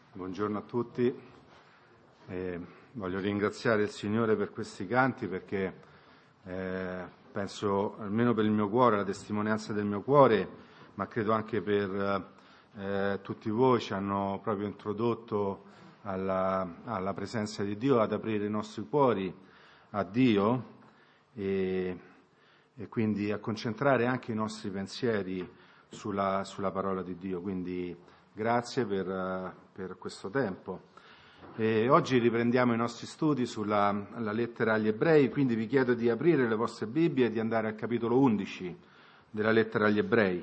Buongiorno a tutti. Voglio ringraziare il Signore per questi canti perché penso, almeno per il mio cuore, la testimonianza del mio cuore, ma credo anche per tutti voi, ci hanno proprio introdotto alla presenza di Dio, ad aprire i nostri cuori a Dio e quindi a concentrare anche i nostri pensieri sulla parola di Dio. Quindi grazie per questo tempo. Oggi riprendiamo i nostri studi sulla lettera agli Ebrei, quindi vi chiedo di aprire le vostre Bibbie e di andare al capitolo 11 della lettera agli Ebrei.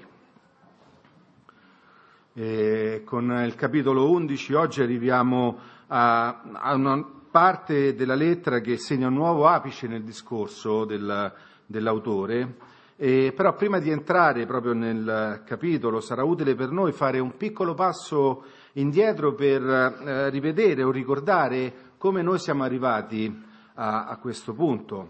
Con il capitolo 11 oggi arriviamo a una parte della lettera che segna un nuovo apice nel discorso dell'autore. Però prima di entrare proprio nel capitolo sarà utile per noi fare un piccolo passo indietro per rivedere o ricordare come noi siamo arrivati a questo punto.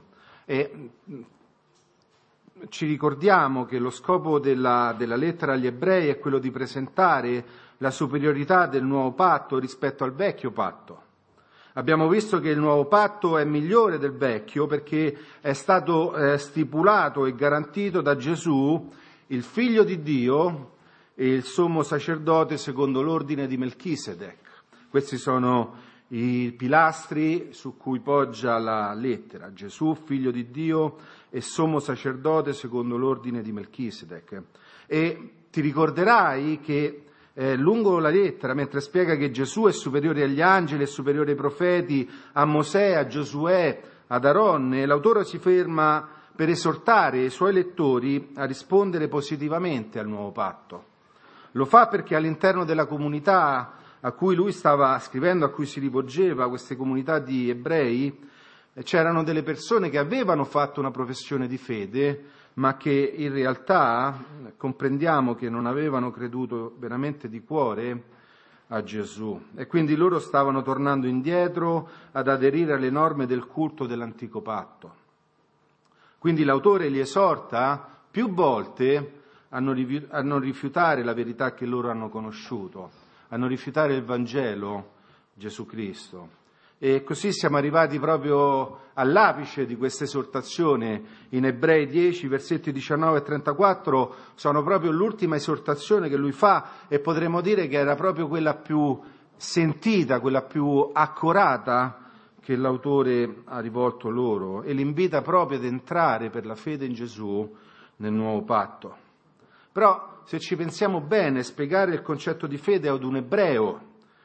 Ci ricordiamo che lo scopo della lettera agli Ebrei è quello di presentare la superiorità del nuovo patto rispetto al vecchio patto. Abbiamo visto che il nuovo patto è migliore del vecchio perché è stato stipulato e garantito da Gesù, il Figlio di Dio e il sommo sacerdote secondo l'ordine di Melchisedec. Questi sono i pilastri su cui poggia la lettera: Gesù, Figlio di Dio e sommo sacerdote secondo l'ordine di Melchisedec. E ti ricorderai che lungo la lettera, mentre spiega che Gesù è superiore agli angeli, è superiore ai profeti, a Mosè, a Giosuè, ad Aronne, l'autore si ferma per esortare i suoi lettori a rispondere positivamente al nuovo patto. Lo fa perché all'interno della comunità a cui lui stava scrivendo, a cui si rivolgeva, queste comunità di ebrei, c'erano delle persone che avevano fatto una professione di fede, ma che in realtà comprendiamo che non avevano creduto veramente di cuore a Gesù. E quindi loro stavano tornando indietro ad aderire alle norme del culto dell'antico patto. Quindi l'autore li esorta più volte a non rifiutare la verità che loro hanno conosciuto, a non rifiutare il Vangelo, Gesù Cristo. E così siamo arrivati proprio all'apice di questa esortazione. In Ebrei 10, versetti 19 e 34, sono proprio l'ultima esortazione che lui fa e potremmo dire che era proprio quella più sentita, quella più accorata che l'autore ha rivolto loro e li invita proprio ad entrare per la fede in Gesù nel nuovo patto. Però se ci pensiamo bene, spiegare il concetto di fede ad un ebreo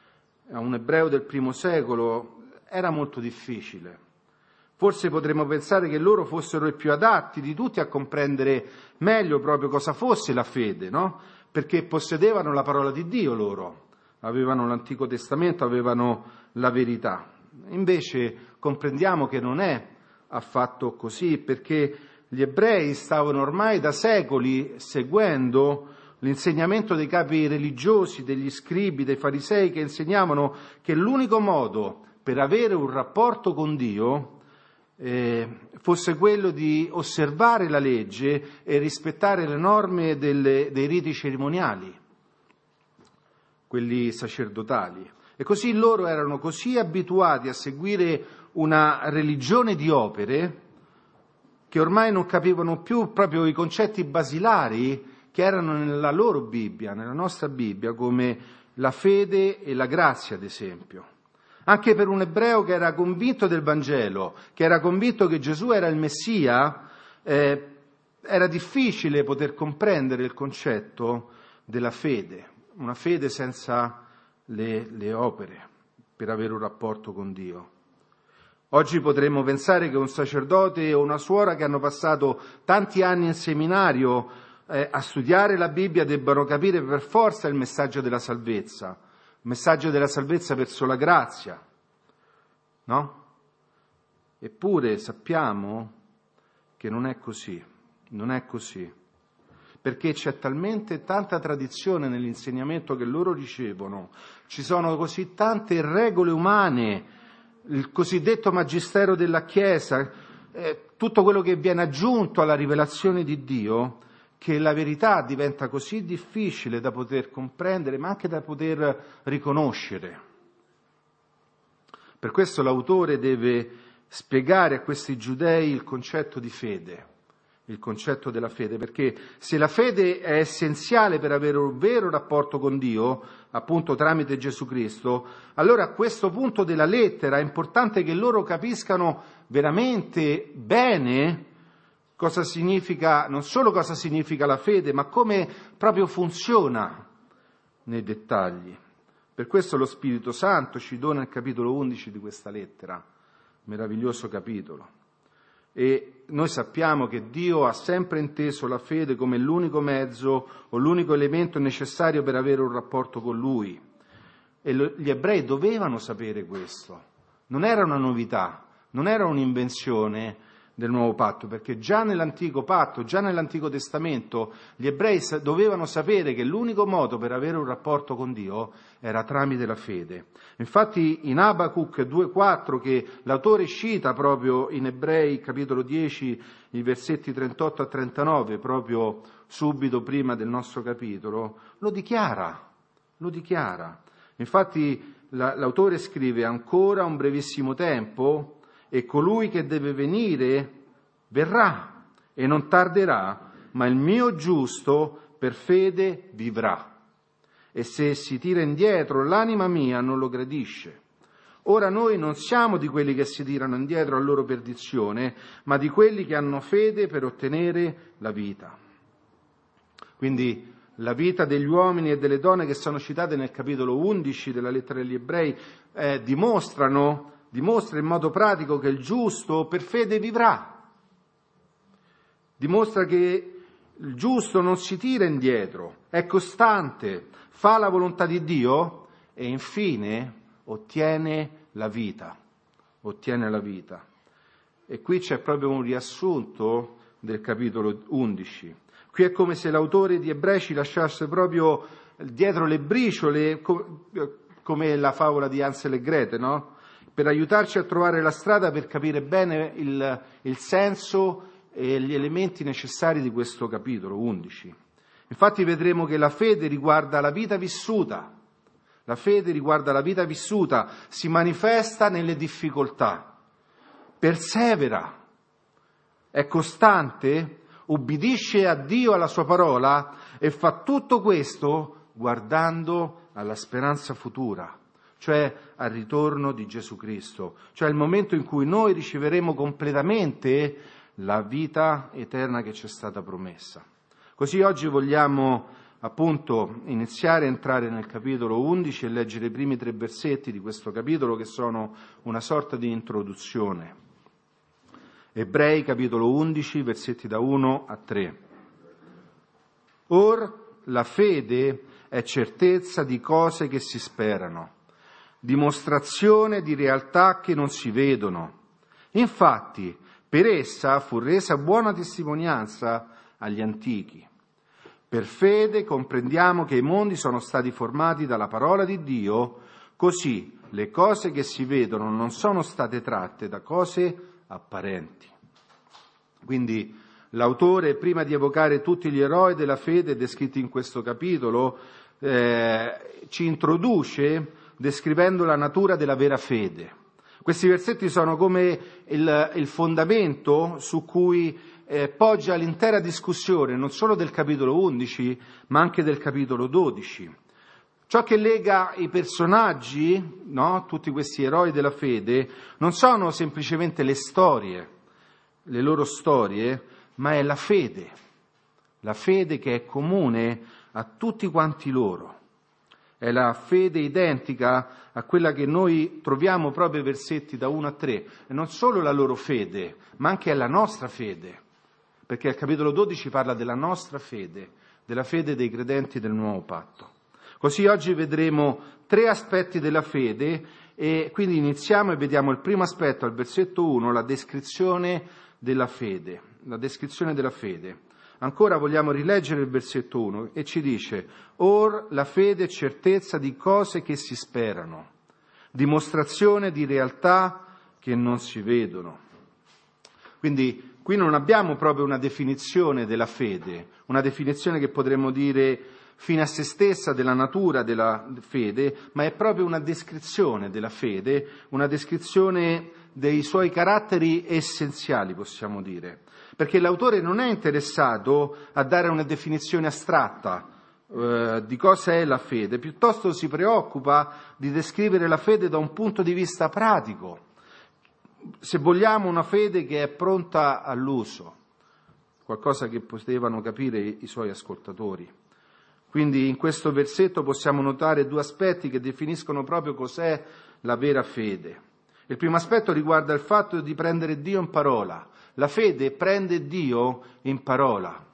del primo secolo era molto difficile. Forse potremmo pensare che loro fossero i più adatti di tutti a comprendere meglio proprio cosa fosse la fede, no? Perché possedevano la parola di Dio loro, avevano l'Antico Testamento, avevano la verità. Invece comprendiamo che non è affatto così, perché gli ebrei stavano ormai da secoli seguendo l'insegnamento dei capi religiosi, degli scribi, dei farisei, che insegnavano che l'unico modo per avere un rapporto con Dio fosse quello di osservare la legge e rispettare le norme dei riti cerimoniali, quelli sacerdotali. E così loro erano così abituati a seguire una religione di opere che ormai non capivano più proprio i concetti basilari che erano nella loro Bibbia, nella nostra Bibbia, come la fede e la grazia, ad esempio. Anche per un ebreo che era convinto del Vangelo, che era convinto che Gesù era il Messia, era difficile poter comprendere il concetto della fede, una fede senza le opere, per avere un rapporto con Dio. Oggi potremmo pensare che un sacerdote o una suora che hanno passato tanti anni in seminario a studiare la Bibbia debbano capire per forza il messaggio della salvezza, il messaggio della salvezza verso la grazia, no? Eppure sappiamo che non è così, perché c'è talmente tanta tradizione nell'insegnamento che loro ricevono, ci sono così tante regole umane, il cosiddetto magistero della Chiesa, tutto quello che viene aggiunto alla rivelazione di Dio, che la verità diventa così difficile da poter comprendere, ma anche da poter riconoscere. Per questo l'autore deve spiegare a questi giudei il concetto di fede, il concetto della fede, perché se la fede è essenziale per avere un vero rapporto con Dio, appunto tramite Gesù Cristo, allora a questo punto della lettera è importante che loro capiscano veramente bene cosa significa, non solo cosa significa la fede, ma come proprio funziona nei dettagli. Per questo lo Spirito Santo ci dona il capitolo 11 di questa lettera, meraviglioso capitolo. E noi sappiamo che Dio ha sempre inteso la fede come l'unico mezzo o l'unico elemento necessario per avere un rapporto con Lui. E gli ebrei dovevano sapere questo. Non era una novità, non era un'invenzione del nuovo patto, perché già nell'antico patto, già nell'Antico Testamento, gli ebrei dovevano sapere che l'unico modo per avere un rapporto con Dio era tramite la fede. Infatti in Abacuc 2,4, che l'autore cita proprio in Ebrei capitolo 10, i versetti 38 a 39, proprio subito prima del nostro capitolo, lo dichiara. Infatti l'autore scrive: ancora un brevissimo tempo e colui che deve venire verrà e non tarderà, ma il mio giusto per fede vivrà. E se si tira indietro, l'anima mia non lo gradisce. Ora noi non siamo di quelli che si tirano indietro a loro perdizione, ma di quelli che hanno fede per ottenere la vita. Quindi la vita degli uomini e delle donne che sono citate nel capitolo 11 della lettera agli Ebrei dimostra in modo pratico che il giusto per fede vivrà. Dimostra che il giusto non si tira indietro, è costante, fa la volontà di Dio e infine ottiene la vita. E qui c'è proprio un riassunto del capitolo 11. Qui è come se l'autore di Ebrei ci lasciasse proprio dietro le briciole, come la favola di Hansel e Gretel, no? Per aiutarci a trovare la strada per capire bene il senso e gli elementi necessari di questo capitolo 11. Infatti vedremo che la fede riguarda la vita vissuta. La fede riguarda la vita vissuta, si manifesta nelle difficoltà, persevera, è costante, ubbidisce a Dio, alla sua parola e fa tutto questo guardando alla speranza futura, cioè al ritorno di Gesù Cristo, cioè il momento in cui noi riceveremo completamente la vita eterna che ci è stata promessa. Così oggi vogliamo appunto iniziare a entrare nel capitolo 11 e leggere i primi 3 versetti di questo capitolo che sono una sorta di introduzione. Ebrei capitolo 11, versetti da 1 a 3. Or la fede è certezza di cose che si sperano, dimostrazione di realtà che non si vedono. Infatti, per essa fu resa buona testimonianza agli antichi. Per fede comprendiamo che i mondi sono stati formati dalla parola di Dio, così le cose che si vedono non sono state tratte da cose apparenti. Quindi l'autore, prima di evocare tutti gli eroi della fede descritti in questo capitolo, ci introduce descrivendo la natura della vera fede. Questi versetti sono come il fondamento su cui poggia l'intera discussione, non solo del capitolo 11, ma anche del capitolo 12. Ciò che lega i personaggi, no? Tutti questi eroi della fede, non sono semplicemente le storie, le loro storie, ma è la fede che è comune a tutti quanti loro. È la fede identica a quella che noi troviamo proprio ai versetti da 1 a 3. E non solo la loro fede, ma anche la nostra fede. Perché il capitolo 12 parla della nostra fede, della fede dei credenti del nuovo patto. Così oggi vedremo 3 aspetti della fede e quindi iniziamo e vediamo il primo aspetto al versetto 1, la descrizione della fede. Ancora vogliamo rileggere il versetto 1 e ci dice: or la fede è certezza di cose che si sperano, dimostrazione di realtà che non si vedono. Quindi Qui non abbiamo proprio una definizione della fede, una definizione che potremmo dire fine a se stessa della natura della fede, ma è proprio una descrizione della fede, una descrizione dei suoi caratteri essenziali, possiamo dire. Perché l'autore non è interessato a dare una definizione astratta di cosa è la fede, piuttosto si preoccupa di descrivere la fede da un punto di vista pratico. Se vogliamo, una fede che è pronta all'uso, qualcosa che potevano capire i suoi ascoltatori. Quindi in questo versetto possiamo notare due aspetti che definiscono proprio cos'è la vera fede. Il primo aspetto riguarda il fatto di prendere Dio in parola. La fede prende Dio in parola.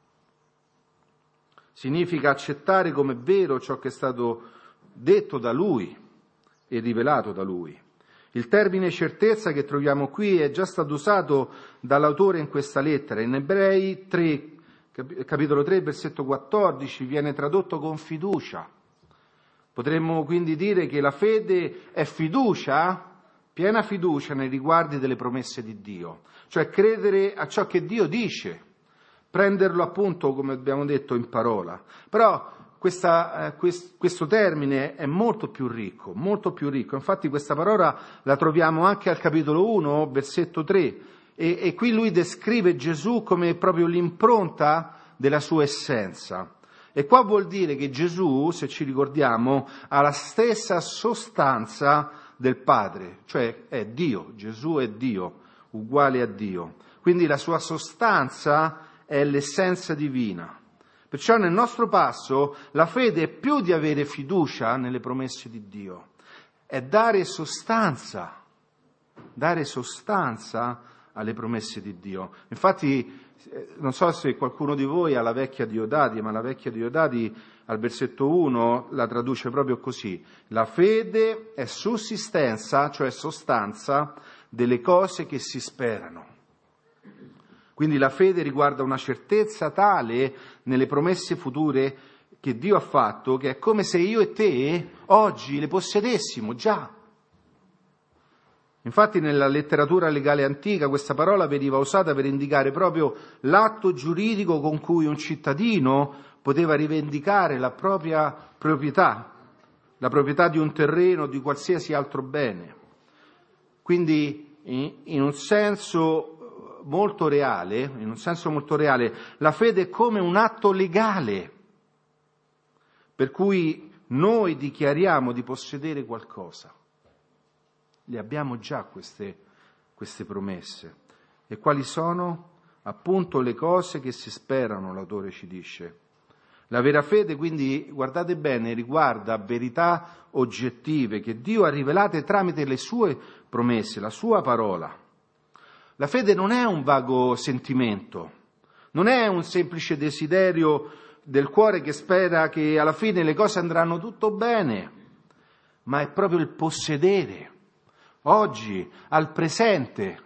Significa accettare come vero ciò che è stato detto da Lui e rivelato da Lui. Il termine certezza che troviamo qui è già stato usato dall'autore in questa lettera. In Ebrei 3, capitolo 3, versetto 14, viene tradotto con fiducia. Potremmo quindi dire che la fede è fiducia, piena fiducia nei riguardi delle promesse di Dio, cioè credere a ciò che Dio dice, prenderlo appunto, come abbiamo detto, in parola. Però questo termine è molto più ricco. Infatti questa parola la troviamo anche al capitolo 1, versetto 3, e qui lui descrive Gesù come proprio l'impronta della sua essenza. E qua vuol dire che Gesù, se ci ricordiamo, ha la stessa sostanza del Padre, cioè è Dio, Gesù è Dio, uguale a Dio. Quindi la sua sostanza è l'essenza divina. Perciò nel nostro passo la fede è più di avere fiducia nelle promesse di Dio, è dare sostanza alle promesse di Dio. Infatti, non so se qualcuno di voi ha la vecchia Diodati, ma la vecchia Diodati al versetto 1 la traduce proprio così: la fede è sussistenza, cioè sostanza, delle cose che si sperano. Quindi la fede riguarda una certezza tale nelle promesse future che Dio ha fatto, che è come se io e te oggi le possedessimo già. Infatti nella letteratura legale antica questa parola veniva usata per indicare proprio l'atto giuridico con cui un cittadino poteva rivendicare la propria proprietà, la proprietà di un terreno o di qualsiasi altro bene. Quindi in un senso molto reale, la fede è come un atto legale per cui noi dichiariamo di possedere qualcosa. Le abbiamo già queste promesse. E quali sono? Appunto le cose che si sperano, l'autore ci dice. La vera fede, quindi, guardate bene, riguarda verità oggettive che Dio ha rivelate tramite le sue promesse, la sua parola. La fede non è un vago sentimento, non è un semplice desiderio del cuore che spera che alla fine le cose andranno tutto bene, ma è proprio il possedere, oggi, al presente,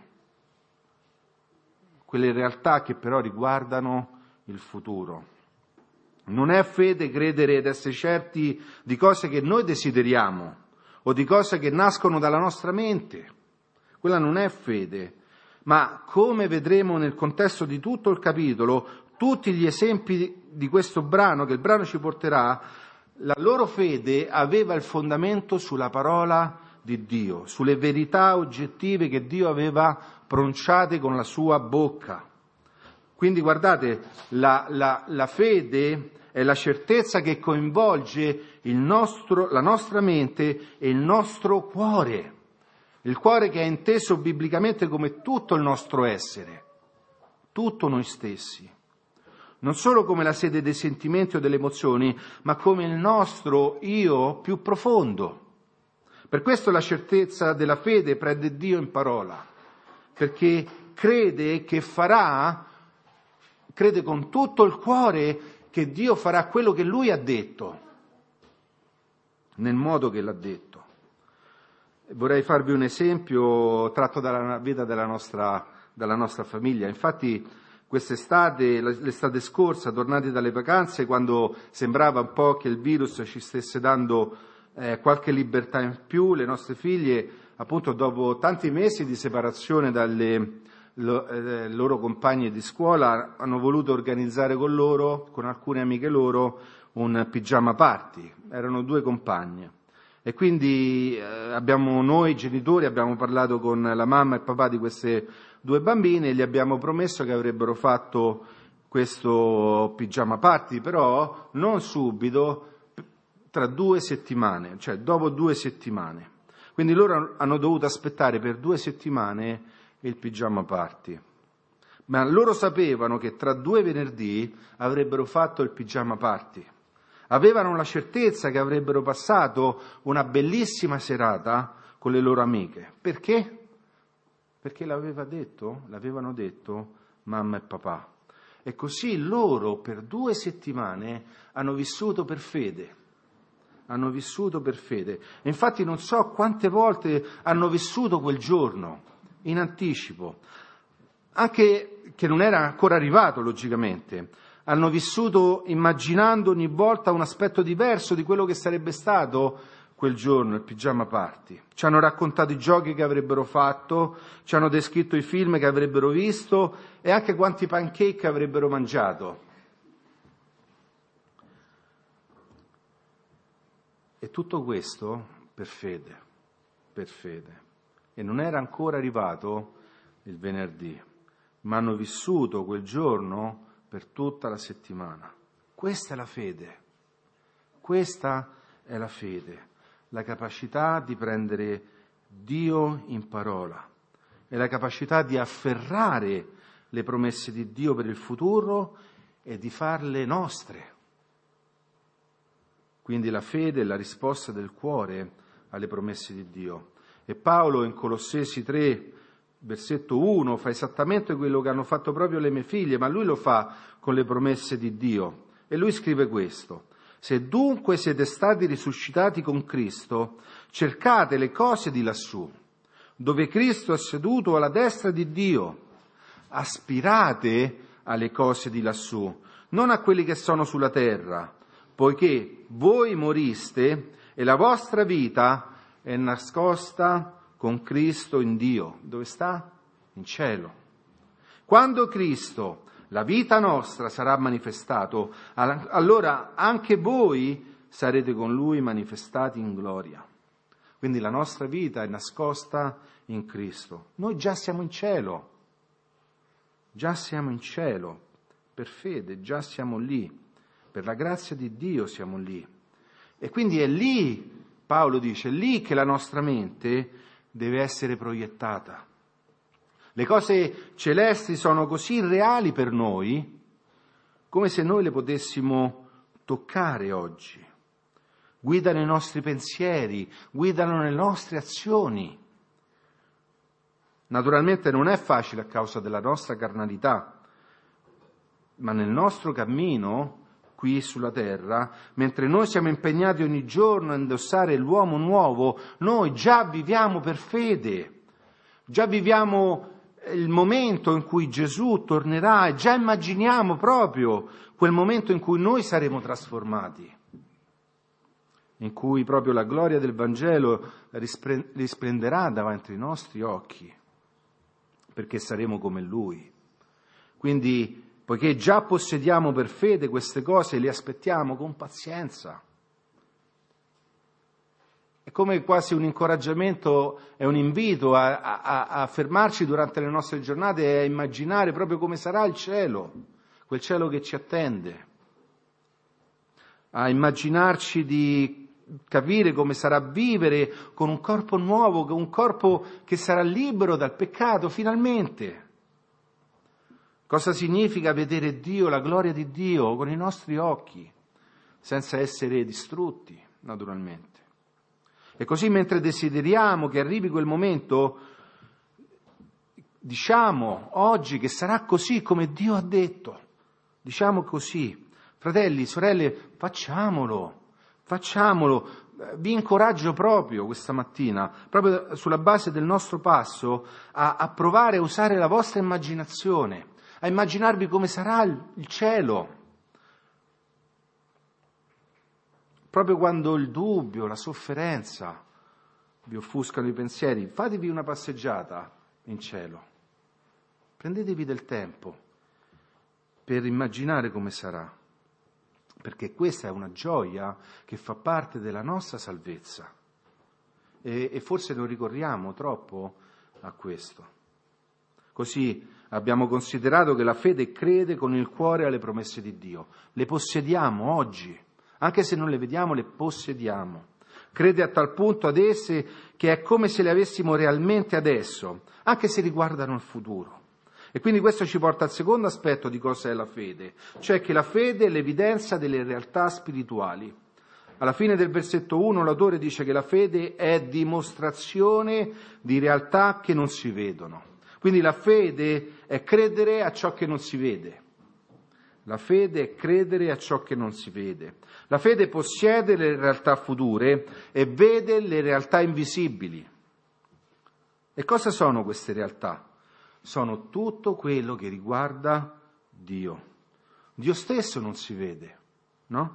quelle realtà che però riguardano il futuro. Non è fede credere ed essere certi di cose che noi desideriamo o di cose che nascono dalla nostra mente. Quella non è fede. Ma come vedremo nel contesto di tutto il capitolo, tutti gli esempi di questo brano, che il brano ci porterà, la loro fede aveva il fondamento sulla parola di Dio, sulle verità oggettive che Dio aveva pronunciate con la sua bocca. Quindi guardate, la fede è la certezza che coinvolge la nostra mente e il nostro cuore. Il cuore che è inteso biblicamente come tutto il nostro essere, tutto noi stessi. Non solo come la sede dei sentimenti o delle emozioni, ma come il nostro io più profondo. Per questo la certezza della fede prende Dio in parola, perché crede con tutto il cuore che Dio farà quello che Lui ha detto, nel modo che l'ha detto. Vorrei farvi un esempio tratto dalla vita della nostra famiglia. Infatti quest'estate, l'estate scorsa, tornati dalle vacanze, quando sembrava un po' che il virus ci stesse dando qualche libertà in più, le nostre figlie, appunto dopo tanti mesi di separazione loro compagni di scuola hanno voluto organizzare con loro, con alcune amiche loro, un pigiama party. Erano 2 compagne. E quindi noi genitori abbiamo parlato con la mamma e il papà di queste 2 bambine e gli abbiamo promesso che avrebbero fatto questo pigiama party, però non subito, tra 2 settimane, cioè dopo 2 settimane. Quindi loro hanno dovuto aspettare per 2 settimane il pigiama party. Ma loro sapevano che tra 2 venerdì avrebbero fatto il pigiama party. Avevano la certezza che avrebbero passato una bellissima serata con le loro amiche. Perché? Perché l'avevano detto mamma e papà. E così loro per 2 settimane hanno vissuto per fede. Hanno vissuto per fede. E infatti non so quante volte hanno vissuto quel giorno in anticipo, anche che non era ancora arrivato logicamente. Hanno vissuto immaginando ogni volta un aspetto diverso di quello che sarebbe stato quel giorno, il pigiama party. Ci hanno raccontato i giochi che avrebbero fatto, ci hanno descritto i film che avrebbero visto e anche quanti pancake avrebbero mangiato. E tutto questo per fede. E non era ancora arrivato il venerdì, ma hanno vissuto quel giorno per tutta la settimana. Questa è la fede. Questa è la fede. La capacità di prendere Dio in parola. È la capacità di afferrare le promesse di Dio per il futuro e di farle nostre. Quindi la fede è la risposta del cuore alle promesse di Dio. E Paolo in Colossesi 3, versetto 1, fa esattamente quello che hanno fatto proprio le mie figlie, ma lui lo fa con le promesse di Dio. E lui scrive questo: se dunque siete stati risuscitati con Cristo, cercate le cose di lassù, dove Cristo è seduto alla destra di Dio. Aspirate alle cose di lassù, non a quelli che sono sulla terra, poiché voi moriste e la vostra vita è nascosta con Cristo in Dio. Dove sta? In cielo. Quando Cristo, la vita nostra, sarà manifestato, allora anche voi sarete con Lui manifestati in gloria. Quindi la nostra vita è nascosta in Cristo. Noi già siamo in cielo. Già siamo in cielo. Per fede, già siamo lì. Per la grazia di Dio siamo lì. E quindi è lì, Paolo dice, è lì che la nostra mente deve essere proiettata. Le cose celesti sono così reali per noi, come se noi le potessimo toccare oggi. Guidano i nostri pensieri, guidano le nostre azioni. Naturalmente non è facile a causa della nostra carnalità, ma nel nostro cammino qui sulla terra, mentre noi siamo impegnati ogni giorno a indossare l'uomo nuovo, noi già viviamo per fede, già viviamo il momento in cui Gesù tornerà e già immaginiamo proprio quel momento in cui noi saremo trasformati, in cui proprio la gloria del Vangelo risplenderà davanti ai nostri occhi, perché saremo come Lui. Quindi, poiché già possediamo per fede queste cose, le aspettiamo con pazienza. È come quasi un incoraggiamento, è un invito a fermarci durante le nostre giornate e a immaginare proprio come sarà il cielo, quel cielo che ci attende. A immaginarci di capire come sarà vivere con un corpo nuovo, con un corpo che sarà libero dal peccato, finalmente. Cosa significa vedere Dio, la gloria di Dio, con i nostri occhi, senza essere distrutti, naturalmente. E così mentre desideriamo che arrivi quel momento, diciamo oggi che sarà così come Dio ha detto. Diciamo così. Fratelli, sorelle, facciamolo. Vi incoraggio proprio questa mattina, proprio sulla base del nostro passo, a provare a usare la vostra immaginazione, a immaginarvi come sarà il cielo. Proprio quando il dubbio, la sofferenza vi offuscano i pensieri, fatevi una passeggiata in cielo. Prendetevi del tempo per immaginare come sarà, perché questa è una gioia che fa parte della nostra salvezza e forse non ricorriamo troppo a questo. Così abbiamo considerato che la fede crede con il cuore alle promesse di Dio. Le possediamo oggi, anche se non le vediamo, le possediamo. Crede a tal punto ad esse che è come se le avessimo realmente adesso, anche se riguardano il futuro. E quindi questo ci porta al secondo aspetto di cosa è la fede, cioè che la fede è l'evidenza delle realtà spirituali. Alla fine del versetto 1 l'autore dice che la fede è dimostrazione di realtà che non si vedono. Quindi la fede è credere a ciò che non si vede. La fede è credere a ciò che non si vede. La fede possiede le realtà future e vede le realtà invisibili. E cosa sono queste realtà? Sono tutto quello che riguarda Dio. Dio stesso non si vede, no?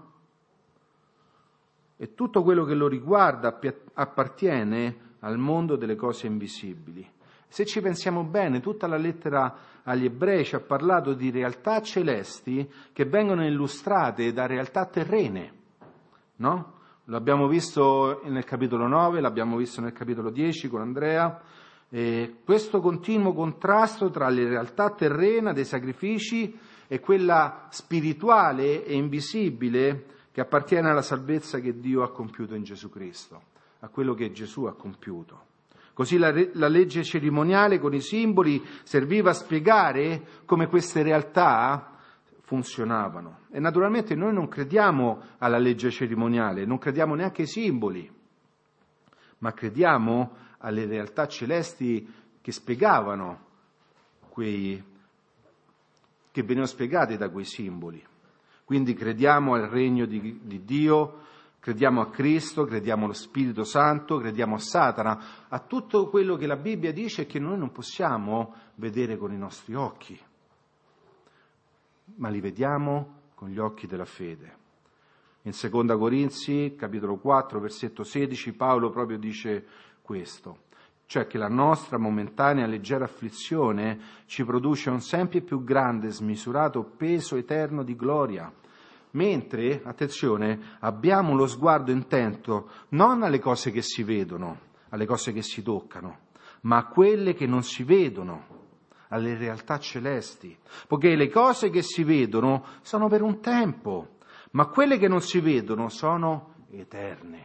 E tutto quello che lo riguarda appartiene al mondo delle cose invisibili. Se ci pensiamo bene, tutta la lettera agli Ebrei ci ha parlato di realtà celesti che vengono illustrate da realtà terrene, no? Lo abbiamo visto nel capitolo 9, l'abbiamo visto nel capitolo 10 con Andrea. Questo continuo contrasto tra le realtà terrena dei sacrifici e quella spirituale e invisibile che appartiene alla salvezza che Dio ha compiuto in Gesù Cristo, a quello che Gesù ha compiuto. Così la legge cerimoniale con i simboli serviva a spiegare come queste realtà funzionavano. E naturalmente noi non crediamo alla legge cerimoniale, non crediamo neanche ai simboli, ma crediamo alle realtà celesti che spiegavano che venivano spiegati da quei simboli. Quindi crediamo al regno di Dio, crediamo a Cristo, crediamo allo Spirito Santo, crediamo a Satana, a tutto quello che la Bibbia dice e che noi non possiamo vedere con i nostri occhi, ma li vediamo con gli occhi della fede. In 2 Corinzi, capitolo 4, versetto 16, Paolo proprio dice questo, cioè che la nostra momentanea leggera afflizione ci produce un sempre più grande, smisurato peso eterno di gloria, mentre, attenzione, abbiamo lo sguardo intento non alle cose che si vedono, alle cose che si toccano, ma a quelle che non si vedono, alle realtà celesti, poiché le cose che si vedono sono per un tempo, ma quelle che non si vedono sono eterne.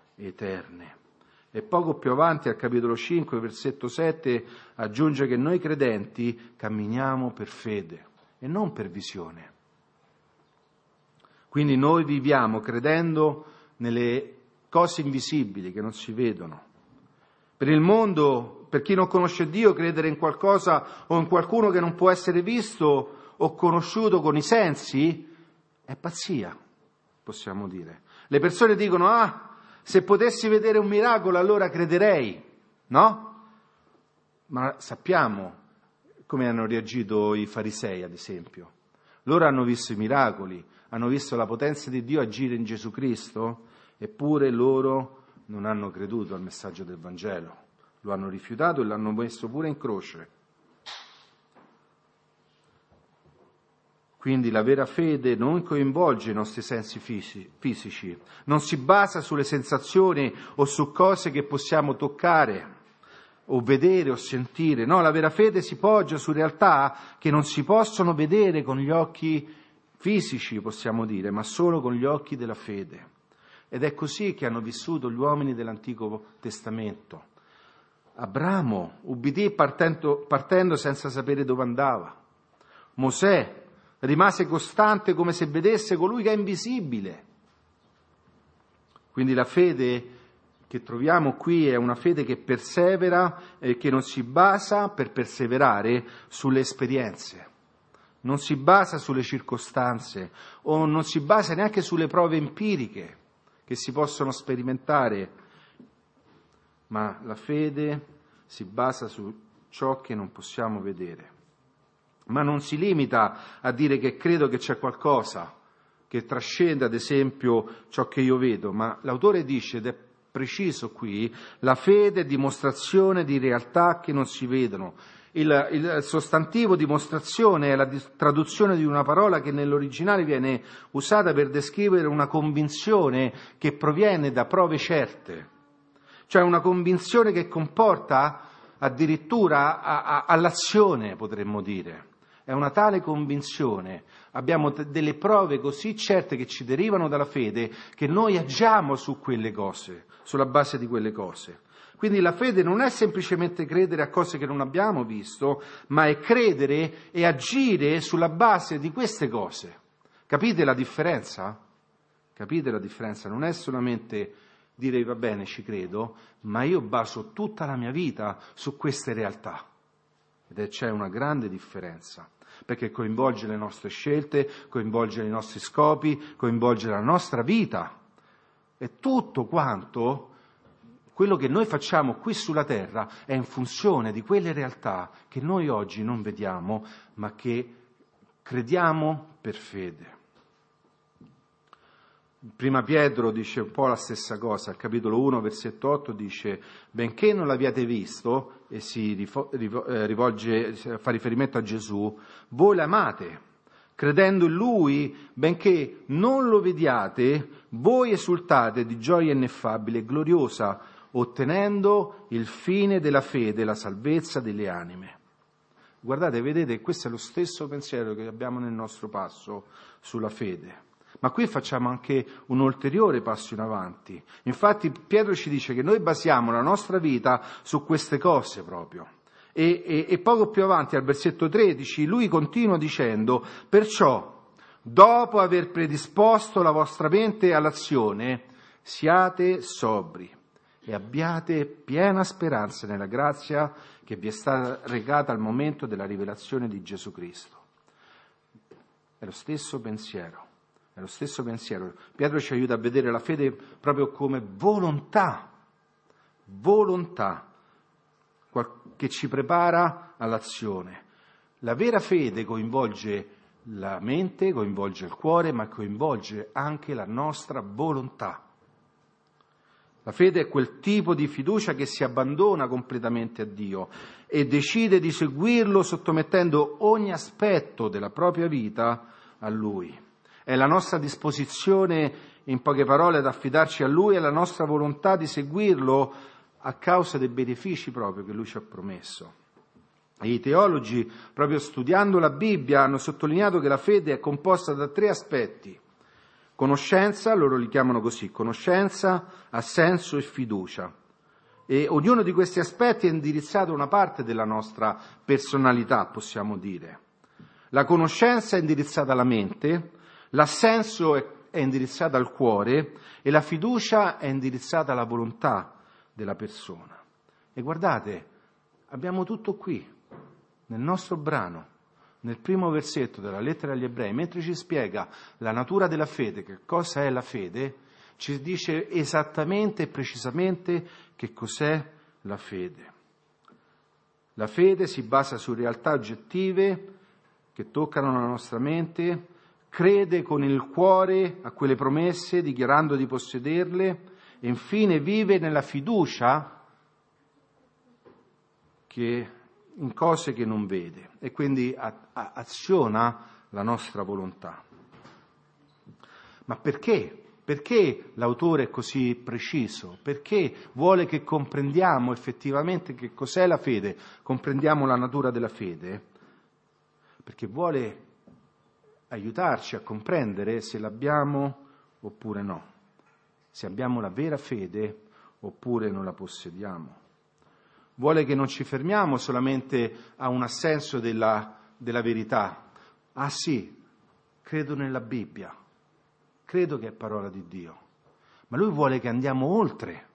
E poco più avanti, al capitolo 5, versetto 7, aggiunge che noi credenti camminiamo per fede e non per visione. Quindi noi viviamo credendo nelle cose invisibili che non si vedono. Per il mondo, per chi non conosce Dio, credere in qualcosa o in qualcuno che non può essere visto o conosciuto con i sensi è pazzia, possiamo dire. Le persone dicono, se potessi vedere un miracolo allora crederei, no? Ma sappiamo come hanno reagito i farisei, ad esempio. Loro hanno visto i miracoli, hanno visto la potenza di Dio agire in Gesù Cristo, eppure loro non hanno creduto al messaggio del Vangelo. Lo hanno rifiutato e l'hanno messo pure in croce. Quindi la vera fede non coinvolge i nostri sensi fisici, non si basa sulle sensazioni o su cose che possiamo toccare o vedere o sentire. No, la vera fede si poggia su realtà che non si possono vedere con gli occhi fisici, possiamo dire, ma solo con gli occhi della fede. Ed è così che hanno vissuto gli uomini dell'Antico Testamento. Abramo ubbidì partendo senza sapere dove andava. Mosè rimase costante come se vedesse colui che è invisibile. Quindi la fede che troviamo qui è una fede che persevera e che non si basa per perseverare sulle esperienze, non si basa sulle circostanze o non si basa neanche sulle prove empiriche che si possono sperimentare, ma la fede si basa su ciò che non possiamo vedere. Ma non si limita a dire che credo che c'è qualcosa che trascende, ad esempio, ciò che io vedo, ma l'autore dice, ed è preciso qui, la fede è dimostrazione di realtà che non si vedono. il sostantivo dimostrazione è la traduzione di una parola che nell'originale viene usata per descrivere una convinzione che proviene da prove certe, cioè una convinzione che comporta addirittura all'azione, potremmo dire. È una tale convinzione, abbiamo delle prove così certe che ci derivano dalla fede che noi agiamo su quelle cose, sulla base di quelle cose. Quindi la fede non è semplicemente credere a cose che non abbiamo visto, ma è credere e agire sulla base di queste cose. Capite la differenza? Capite la differenza? Non è solamente dire va bene, ci credo, ma io baso tutta la mia vita su queste realtà. Ed c'è una grande differenza, perché coinvolge le nostre scelte, coinvolge i nostri scopi, coinvolge la nostra vita. E tutto quanto quello che noi facciamo qui sulla terra è in funzione di quelle realtà che noi oggi non vediamo, ma che crediamo per fede. Prima Pietro dice un po' la stessa cosa, al capitolo 1, versetto 8 dice: benché non l'abbiate visto, e si fa riferimento a Gesù, voi l'amate, credendo in Lui, benché non lo vediate, voi esultate di gioia ineffabile e gloriosa, ottenendo il fine della fede, la salvezza delle anime. Guardate, vedete, questo è lo stesso pensiero che abbiamo nel nostro passo sulla fede. Ma qui facciamo anche un ulteriore passo in avanti. Infatti Pietro ci dice che noi basiamo la nostra vita su queste cose proprio. E poco più avanti, al versetto 13, lui continua dicendo: perciò, dopo aver predisposto la vostra mente all'azione, siate sobri e abbiate piena speranza nella grazia che vi è stata recata al momento della rivelazione di Gesù Cristo. È lo stesso pensiero. È lo stesso pensiero. Pietro ci aiuta a vedere la fede proprio come volontà che ci prepara all'azione. La vera fede coinvolge la mente, coinvolge il cuore, ma coinvolge anche la nostra volontà. La fede è quel tipo di fiducia che si abbandona completamente a Dio e decide di seguirlo sottomettendo ogni aspetto della propria vita a Lui. È la nostra disposizione, in poche parole, ad affidarci a Lui e la nostra volontà di seguirlo a causa dei benefici proprio che Lui ci ha promesso. E i teologi, proprio studiando la Bibbia, hanno sottolineato che la fede è composta da 3 aspetti. Conoscenza, loro li chiamano così, conoscenza, assenso e fiducia. E ognuno di questi aspetti è indirizzato a una parte della nostra personalità, possiamo dire. La conoscenza è indirizzata alla mente, l'assenso è indirizzata al cuore e la fiducia è indirizzata alla volontà della persona. E guardate, abbiamo tutto qui, nel nostro brano, nel primo versetto della lettera agli Ebrei, mentre ci spiega la natura della fede, che cosa è la fede, ci dice esattamente e precisamente che cos'è la fede. La fede si basa su realtà oggettive che toccano la nostra mente, crede con il cuore a quelle promesse, dichiarando di possederle, e infine vive nella fiducia che in cose che non vede, e quindi aziona la nostra volontà. Ma perché? Perché l'autore è così preciso? Perché vuole che comprendiamo effettivamente che cos'è la fede, comprendiamo la natura della fede? Perché vuole aiutarci a comprendere se l'abbiamo oppure no, se abbiamo la vera fede oppure non la possediamo. Vuole che non ci fermiamo solamente a un assenso della verità. Ah sì, credo nella Bibbia, credo che è parola di Dio, ma Lui vuole che andiamo oltre,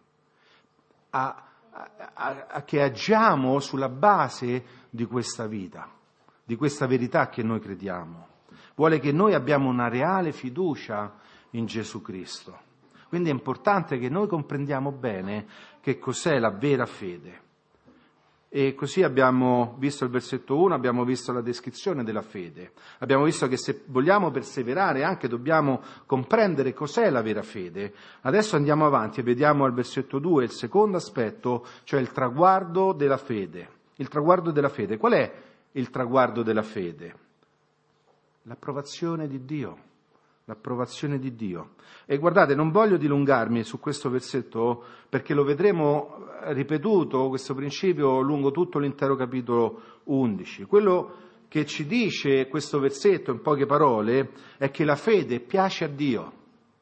che agiamo sulla base di questa vita, di questa verità che noi crediamo. Vuole che noi abbiamo una reale fiducia in Gesù Cristo. Quindi è importante che noi comprendiamo bene che cos'è la vera fede. E così abbiamo visto il versetto 1, abbiamo visto la descrizione della fede. Abbiamo visto che se vogliamo perseverare anche dobbiamo comprendere cos'è la vera fede. Adesso andiamo avanti e vediamo al versetto 2 il secondo aspetto, cioè il traguardo della fede. Il traguardo della fede. Qual è il traguardo della fede? L'approvazione di Dio. L'approvazione di Dio. E guardate, non voglio dilungarmi su questo versetto perché lo vedremo ripetuto, questo principio, lungo tutto l'intero capitolo 11. Quello che ci dice questo versetto, in poche parole, è che la fede piace a Dio.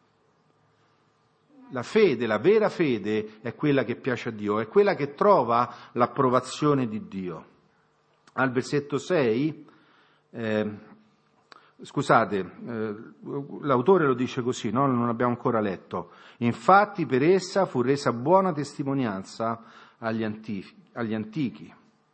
La fede, la vera fede, è quella che piace a Dio, è quella che trova l'approvazione di Dio. Al versetto 6, l'autore lo dice così, no? Non abbiamo ancora letto. Infatti per essa fu resa buona testimonianza agli antichi.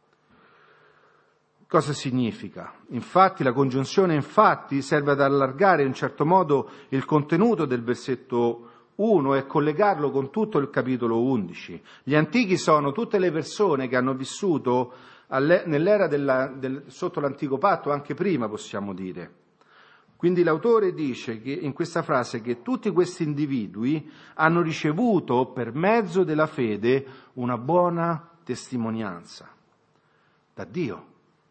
Cosa significa? Infatti, la congiunzione infatti serve ad allargare in certo modo il contenuto del versetto 1 e collegarlo con tutto il capitolo 11. Gli antichi sono tutte le persone che hanno vissuto nell'era sotto l'antico patto, anche prima possiamo dire. Quindi l'autore dice che in questa frase che tutti questi individui hanno ricevuto per mezzo della fede una buona testimonianza da Dio.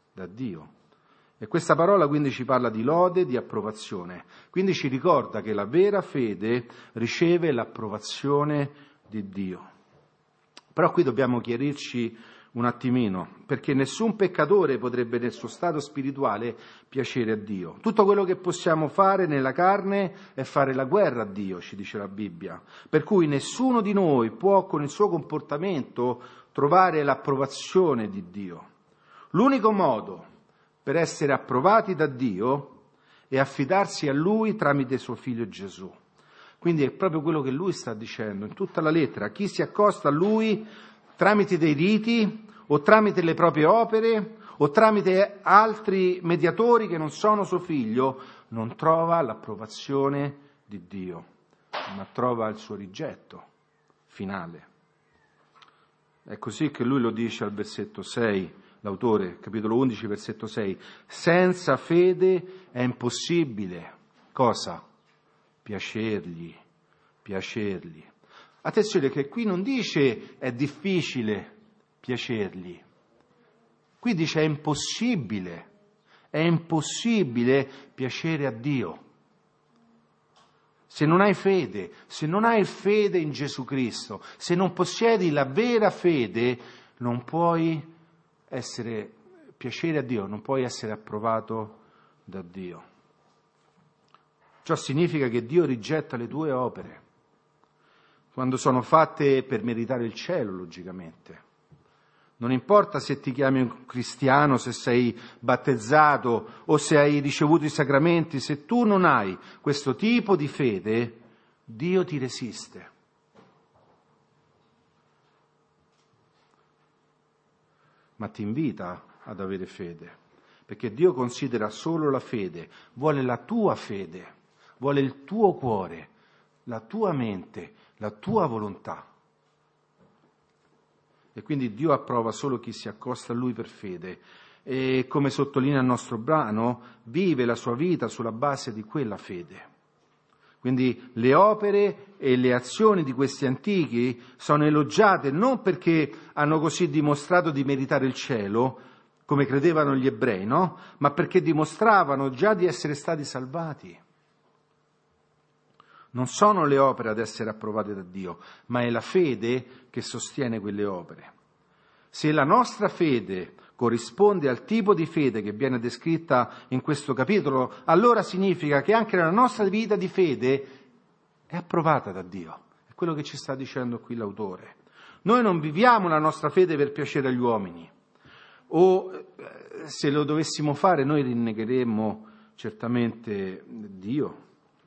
E questa parola quindi ci parla di lode, di approvazione. Quindi ci ricorda che la vera fede riceve l'approvazione di Dio. Però qui dobbiamo chiarirci un attimino, perché nessun peccatore potrebbe nel suo stato spirituale piacere a Dio. Tutto quello che possiamo fare nella carne è fare la guerra a Dio, ci dice la Bibbia. Per cui nessuno di noi può con il suo comportamento trovare l'approvazione di Dio. L'unico modo per essere approvati da Dio è affidarsi a Lui tramite suo Figlio Gesù. Quindi è proprio quello che Lui sta dicendo in tutta la lettera. Chi si accosta a Lui tramite dei riti o tramite le proprie opere o tramite altri mediatori che non sono suo Figlio, non trova l'approvazione di Dio, ma trova il suo rigetto finale. È così che Lui lo dice al versetto 6. L'autore, capitolo 11, versetto 6, senza fede è impossibile, cosa? Piacergli. Attenzione che qui non dice è difficile piacergli, qui dice è impossibile piacere a Dio. Se non hai fede in Gesù Cristo, se non possiedi la vera fede, non puoi piacere a Dio, non puoi essere approvato da Dio. Ciò significa che Dio rigetta le tue opere, quando sono fatte per meritare il cielo, logicamente. Non importa se ti chiami un cristiano, se sei battezzato o se hai ricevuto i sacramenti, se tu non hai questo tipo di fede, Dio ti resiste. Ma ti invita ad avere fede, perché Dio considera solo la fede, vuole la tua fede, vuole il tuo cuore, la tua mente, la tua volontà. E quindi Dio approva solo chi si accosta a Lui per fede e, come sottolinea il nostro brano, vive la sua vita sulla base di quella fede. Quindi le opere e le azioni di questi antichi sono elogiate non perché hanno così dimostrato di meritare il cielo, come credevano gli ebrei, no? Ma perché dimostravano già di essere stati salvati. Non sono le opere ad essere approvate da Dio, ma è la fede che sostiene quelle opere. Se la nostra fede corrisponde al tipo di fede che viene descritta in questo capitolo, allora significa che anche la nostra vita di fede è approvata da Dio. È quello che ci sta dicendo qui l'autore. Noi non viviamo la nostra fede per piacere agli uomini, o se lo dovessimo fare noi rinnegheremmo certamente Dio.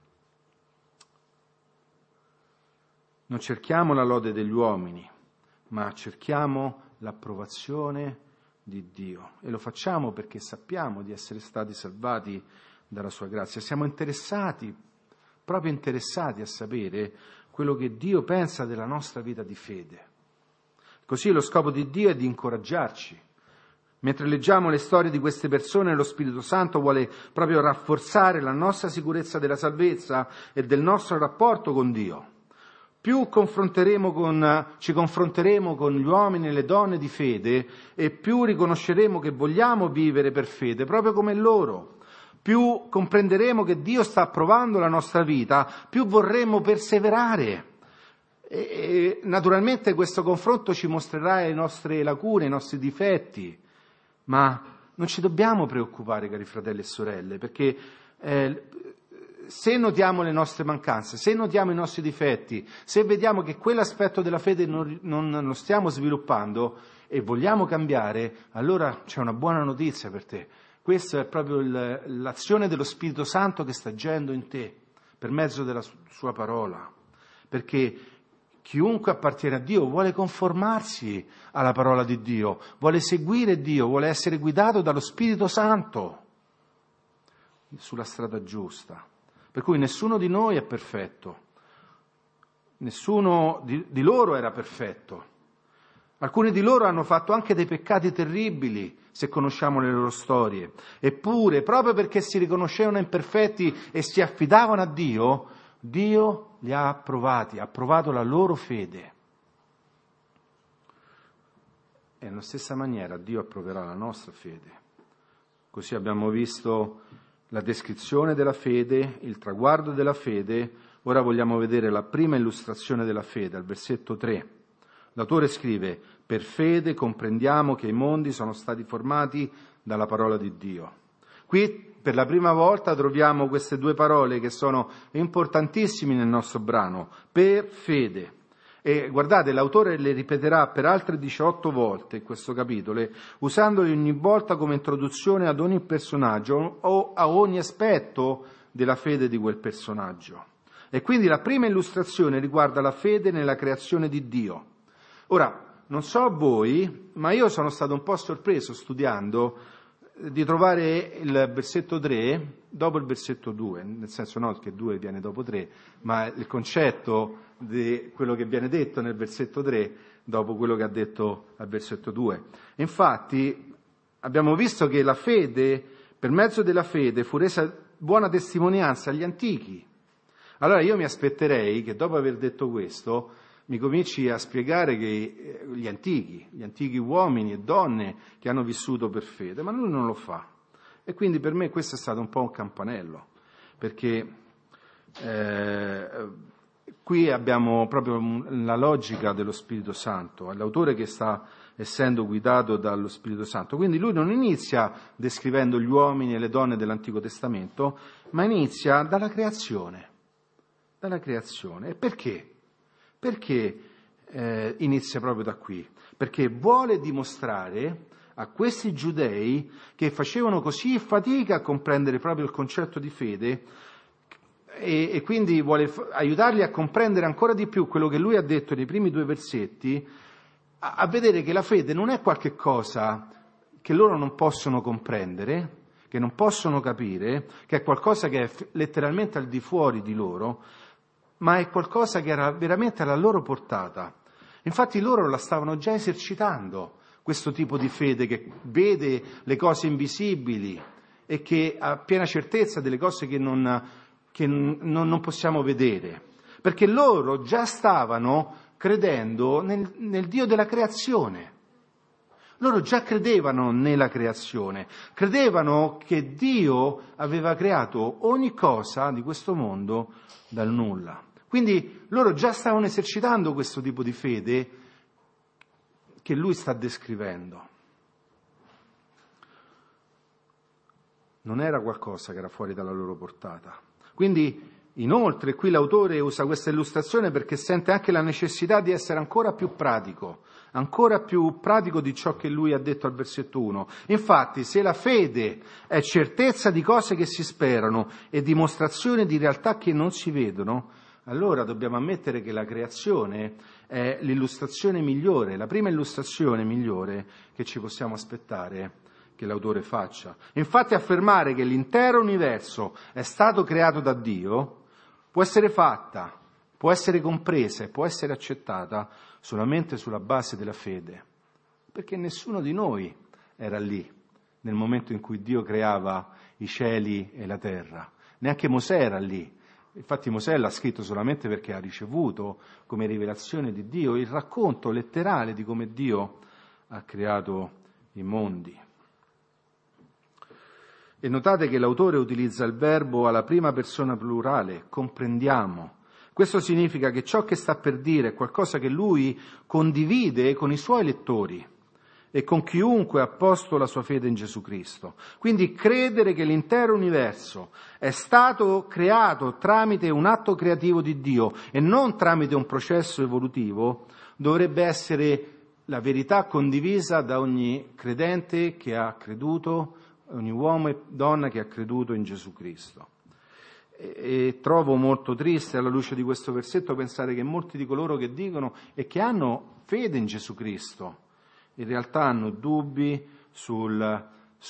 Non cerchiamo la lode degli uomini, ma cerchiamo l'approvazione di Dio. E lo facciamo perché sappiamo di essere stati salvati dalla sua grazia. Siamo proprio interessati a sapere quello che Dio pensa della nostra vita di fede. Così lo scopo di Dio è di incoraggiarci. Mentre leggiamo le storie di queste persone, lo Spirito Santo vuole proprio rafforzare la nostra sicurezza della salvezza e del nostro rapporto con Dio. più ci confronteremo con gli uomini e le donne di fede e più riconosceremo che vogliamo vivere per fede, proprio come loro. Più comprenderemo che Dio sta approvando la nostra vita, più vorremmo perseverare. E naturalmente questo confronto ci mostrerà le nostre lacune, i nostri difetti, ma non ci dobbiamo preoccupare, cari fratelli e sorelle, perché se notiamo le nostre mancanze, se notiamo i nostri difetti, se vediamo che quell'aspetto della fede non lo stiamo sviluppando e vogliamo cambiare, allora c'è una buona notizia per te. Questa è proprio l'azione dello Spirito Santo che sta agendo in te per mezzo della sua parola, perché chiunque appartiene a Dio vuole conformarsi alla parola di Dio, vuole seguire Dio, vuole essere guidato dallo Spirito Santo sulla strada giusta. Per cui nessuno di noi è perfetto, nessuno di loro era perfetto. Alcuni di loro hanno fatto anche dei peccati terribili, se conosciamo le loro storie. Eppure, proprio perché si riconoscevano imperfetti e si affidavano a Dio, Dio li ha approvati, ha approvato la loro fede. E nella stessa maniera Dio approverà la nostra fede. Così abbiamo visto la descrizione della fede, il traguardo della fede. Ora vogliamo vedere la prima illustrazione della fede, al versetto 3. L'autore scrive: per fede comprendiamo che i mondi sono stati formati dalla parola di Dio. Qui per la prima volta troviamo queste due parole che sono importantissime nel nostro brano, per fede. E guardate, l'autore le ripeterà per altre 18 volte in questo capitolo, usandole ogni volta come introduzione ad ogni personaggio o a ogni aspetto della fede di quel personaggio. E quindi la prima illustrazione riguarda la fede nella creazione di Dio. Ora, non so voi, ma io sono stato un po' sorpreso studiando di trovare il versetto 3 dopo il versetto 2, nel senso no che 2 viene dopo 3, ma il concetto di quello che viene detto nel versetto 3 dopo quello che ha detto al versetto 2. Infatti abbiamo visto che la fede, per mezzo della fede, fu resa buona testimonianza agli antichi. Allora io mi aspetterei che dopo aver detto questo mi cominci a spiegare che gli antichi uomini e donne che hanno vissuto per fede, ma lui non lo fa. E quindi per me questo è stato un po' un campanello, perché qui abbiamo proprio la logica dello Spirito Santo, è l'autore che sta essendo guidato dallo Spirito Santo. Quindi lui non inizia descrivendo gli uomini e le donne dell'Antico Testamento, ma inizia dalla creazione. Dalla creazione. E perché? Perché inizia proprio da qui? Perché vuole dimostrare a questi giudei che facevano così fatica a comprendere proprio il concetto di fede e quindi vuole aiutarli a comprendere ancora di più quello che lui ha detto nei primi 2 versetti, a vedere che la fede non è qualche cosa che loro non possono comprendere, che non possono capire, che è qualcosa che è letteralmente al di fuori di loro, ma è qualcosa che era veramente alla loro portata. Infatti loro la stavano già esercitando, questo tipo di fede che vede le cose invisibili e che ha piena certezza delle cose che non possiamo vedere. Perché loro già stavano credendo nel Dio della creazione. Loro già credevano nella creazione, credevano che Dio aveva creato ogni cosa di questo mondo dal nulla. Quindi loro già stavano esercitando questo tipo di fede che lui sta descrivendo. Non era qualcosa che era fuori dalla loro portata. Quindi, inoltre, qui l'autore usa questa illustrazione perché sente anche la necessità di essere ancora più pratico di ciò che lui ha detto al versetto 1. Infatti, se la fede è certezza di cose che si sperano e dimostrazione di realtà che non si vedono, allora dobbiamo ammettere che la creazione è l'illustrazione migliore, la prima illustrazione migliore che ci possiamo aspettare che l'autore faccia. Infatti affermare che l'intero universo è stato creato da Dio può essere fatta, può essere compresa e può essere accettata solamente sulla base della fede, perché nessuno di noi era lì nel momento in cui Dio creava i cieli e la terra, neanche Mosè era lì. Infatti Mosè l'ha scritto solamente perché ha ricevuto come rivelazione di Dio il racconto letterale di come Dio ha creato i mondi. E notate che l'autore utilizza il verbo alla prima persona plurale, comprendiamo. Questo significa che ciò che sta per dire è qualcosa che lui condivide con i suoi lettori e con chiunque ha posto la sua fede in Gesù Cristo. Quindi credere che l'intero universo è stato creato tramite un atto creativo di Dio e non tramite un processo evolutivo dovrebbe essere la verità condivisa da ogni credente che ha creduto, ogni uomo e donna che ha creduto in Gesù Cristo. E trovo molto triste alla luce di questo versetto pensare che molti di coloro che dicono e che hanno fede in Gesù Cristo in realtà hanno dubbi sulla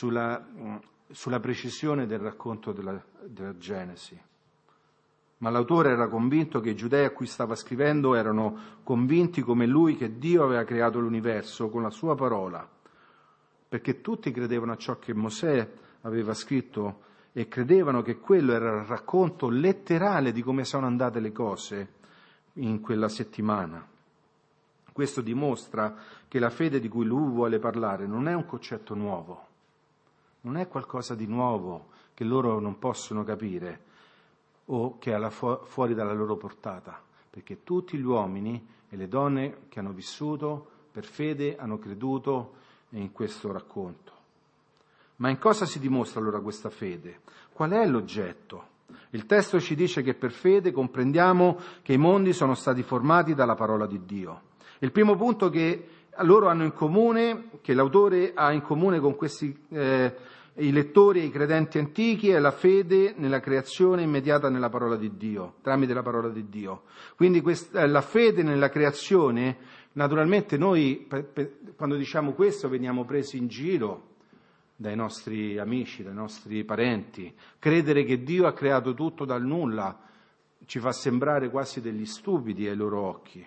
precisione del racconto della Genesi. Ma l'autore era convinto che i giudei a cui stava scrivendo erano convinti come lui che Dio aveva creato l'universo con la sua parola, perché tutti credevano a ciò che Mosè aveva scritto e credevano che quello era il racconto letterale di come sono andate le cose in quella settimana. Questo dimostra che la fede di cui lui vuole parlare non è un concetto nuovo, non è qualcosa di nuovo che loro non possono capire o che è fuori dalla loro portata, perché tutti gli uomini e le donne che hanno vissuto per fede hanno creduto in questo racconto. Ma in cosa si dimostra allora questa fede? Qual è l'oggetto? Il testo ci dice che per fede comprendiamo che i mondi sono stati formati dalla parola di Dio. Il primo punto che loro hanno in comune, che l'autore ha in comune con questi i lettori e i credenti antichi, è la fede nella creazione immediata nella parola di Dio, tramite la parola di Dio. Quindi la fede nella creazione, naturalmente noi quando diciamo questo veniamo presi in giro dai nostri amici, dai nostri parenti. Credere che Dio ha creato tutto dal nulla ci fa sembrare quasi degli stupidi ai loro occhi.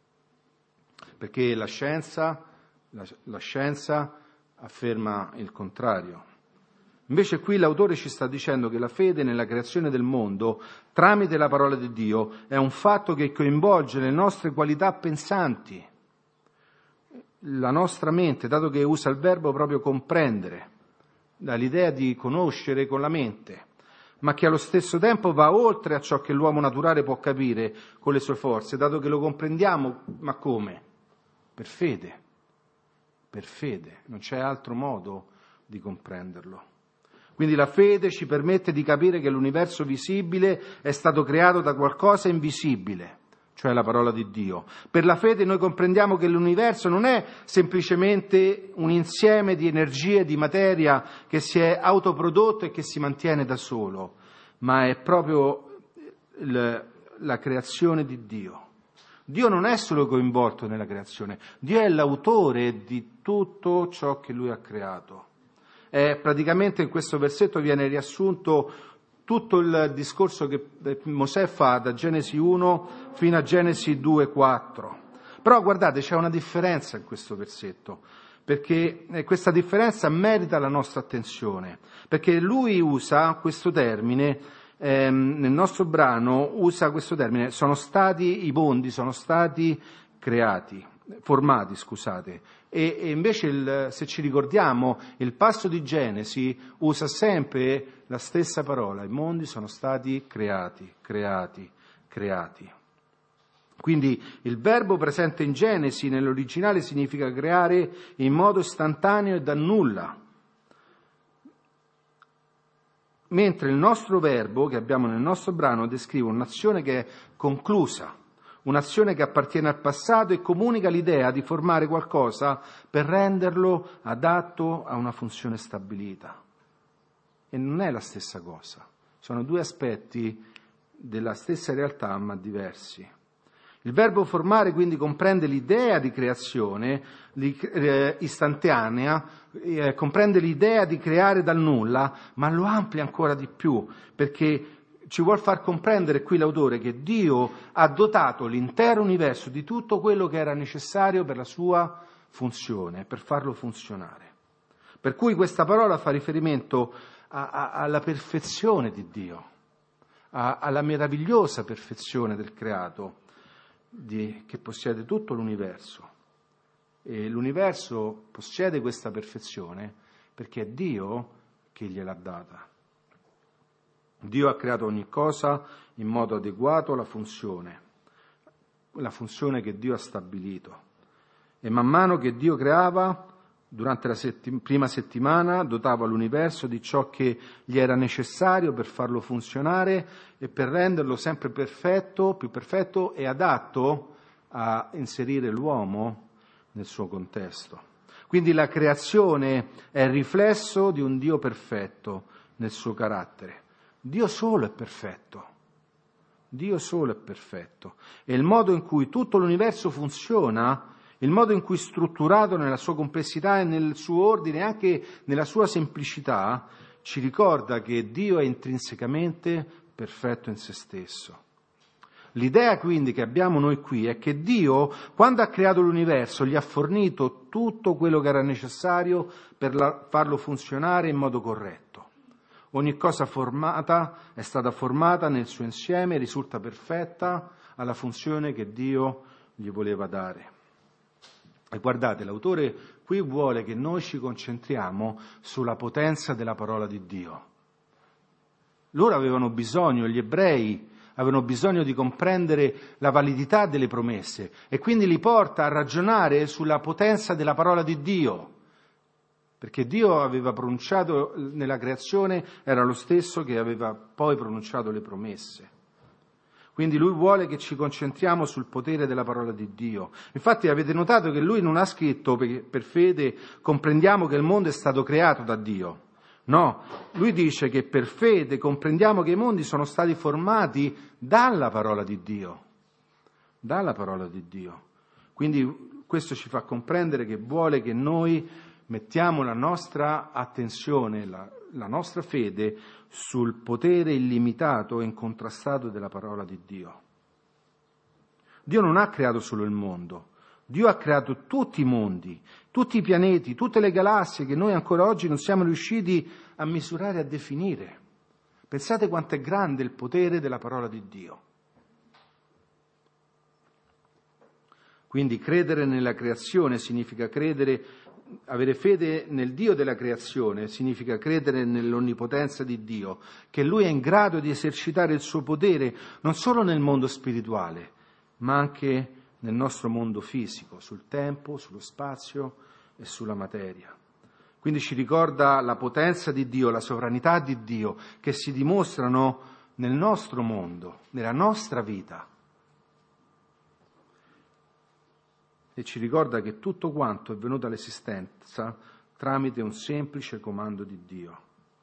Perché la scienza afferma il contrario. Invece qui l'autore ci sta dicendo che la fede nella creazione del mondo, tramite la parola di Dio, è un fatto che coinvolge le nostre qualità pensanti, la nostra mente, dato che usa il verbo proprio comprendere, dall'idea di conoscere con la mente, ma che allo stesso tempo va oltre a ciò che l'uomo naturale può capire con le sue forze, dato che lo comprendiamo, ma come? Per fede, non c'è altro modo di comprenderlo. Quindi la fede ci permette di capire che l'universo visibile è stato creato da qualcosa invisibile, cioè la parola di Dio. Per la fede noi comprendiamo che l'universo non è semplicemente un insieme di energie, di materia che si è autoprodotto e che si mantiene da solo, ma è proprio la creazione di Dio. Dio non è solo coinvolto nella creazione, Dio è l'autore di tutto ciò che Lui ha creato. Praticamente in questo versetto viene riassunto tutto il discorso che Mosè fa da Genesi 1 fino a Genesi 2,4. Però guardate, c'è una differenza in questo versetto, perché questa differenza merita la nostra attenzione, perché lui usa questo termine, nel nostro brano usa questo termine, i mondi sono stati formati, e invece se ci ricordiamo il passo di Genesi usa sempre la stessa parola, i mondi sono stati creati. Quindi il verbo presente in Genesi nell'originale significa creare in modo istantaneo e da nulla, mentre il nostro verbo che abbiamo nel nostro brano descrive un'azione che è conclusa, un'azione che appartiene al passato e comunica l'idea di formare qualcosa per renderlo adatto a una funzione stabilita. E non è la stessa cosa, sono due aspetti della stessa realtà ma diversi. Il verbo formare quindi comprende l'idea di creazione istantanea, comprende l'idea di creare dal nulla, ma lo amplia ancora di più, perché ci vuol far comprendere qui l'autore che Dio ha dotato l'intero universo di tutto quello che era necessario per la sua funzione, per farlo funzionare. Per cui questa parola fa riferimento alla perfezione di Dio, alla meravigliosa perfezione del creato che possiede tutto l'universo. E l'universo possiede questa perfezione perché è Dio che gliel'ha data. Dio ha creato ogni cosa in modo adeguato alla funzione che Dio ha stabilito. E man mano che Dio creava, durante la prima settimana, dotava l'universo di ciò che gli era necessario per farlo funzionare e per renderlo sempre perfetto, più perfetto e adatto a inserire l'uomo nel suo contesto. Quindi la creazione è il riflesso di un Dio perfetto nel suo carattere. Dio solo è perfetto. Dio solo è perfetto. E il modo in cui tutto l'universo funziona, il modo in cui è strutturato nella sua complessità e nel suo ordine, e anche nella sua semplicità, ci ricorda che Dio è intrinsecamente perfetto in se stesso. L'idea quindi che abbiamo noi qui è che Dio, quando ha creato l'universo, gli ha fornito tutto quello che era necessario per farlo funzionare in modo corretto. Ogni cosa formata è stata formata nel suo insieme e risulta perfetta alla funzione che Dio gli voleva dare. E guardate, l'autore qui vuole che noi ci concentriamo sulla potenza della parola di Dio. Loro avevano bisogno, gli ebrei avevano bisogno di comprendere la validità delle promesse e quindi li porta a ragionare sulla potenza della parola di Dio. Perché Dio aveva pronunciato nella creazione, era lo stesso che aveva poi pronunciato le promesse. Quindi lui vuole che ci concentriamo sul potere della parola di Dio. Infatti avete notato che lui non ha scritto per fede comprendiamo che il mondo è stato creato da Dio. No, lui dice che per fede comprendiamo che i mondi sono stati formati dalla parola di Dio. Dalla parola di Dio. Quindi questo ci fa comprendere che vuole che noi mettiamo la nostra attenzione, la nostra fede sul potere illimitato e incontrastato della parola di Dio. Dio non ha creato solo il mondo, Dio ha creato tutti i mondi, tutti i pianeti, tutte le galassie che noi ancora oggi non siamo riusciti a misurare e a definire. Pensate quanto è grande il potere della parola di Dio. Quindi credere nella creazione significa avere fede nel Dio della creazione, significa credere nell'onnipotenza di Dio, che Lui è in grado di esercitare il suo potere non solo nel mondo spirituale, ma anche nel nostro mondo fisico, sul tempo, sullo spazio e sulla materia. Quindi ci ricorda la potenza di Dio, la sovranità di Dio, che si dimostrano nel nostro mondo, nella nostra vita. E ci ricorda che tutto quanto è venuto all'esistenza tramite un semplice comando di Dio.